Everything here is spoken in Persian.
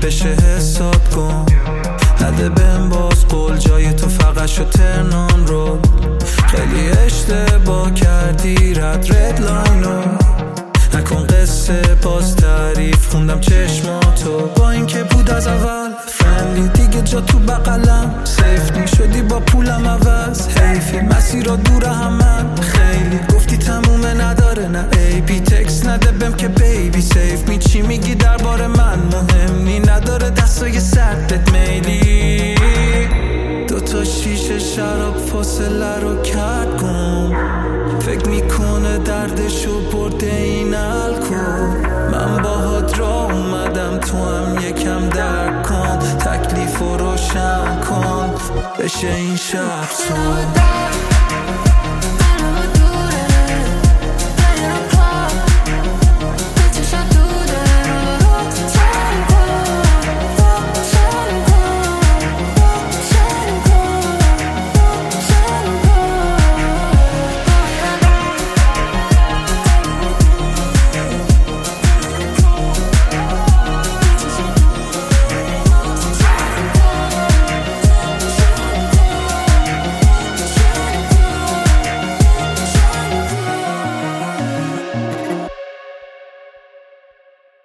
بشه حساب کن. نده بهم باز قول جای تو فقط شو ترنام رو. خیلی اشتباه کردی رد لاینو. نکن قصه باز تعریف خوندم چشماتو. با این که بود از اول فرندلی دیگه جا تو بقلم. سیفتی شدی با پولم عوض. حیفی مسیرها دور همن. خیلی گفتی تمومه نداره نه ای بی تکس نده بهم که بیبی سیف می. چی میگی درباره من مهم نی. نداره دستای سردت میلی. دوتا شیشه شراب فاصله رو کرد گم. فکر میکنه دردشو برده این الکل. من باهات را اومدم تو هم یکم درک کن. تکلیف رو روشن کن بشه این شب تو.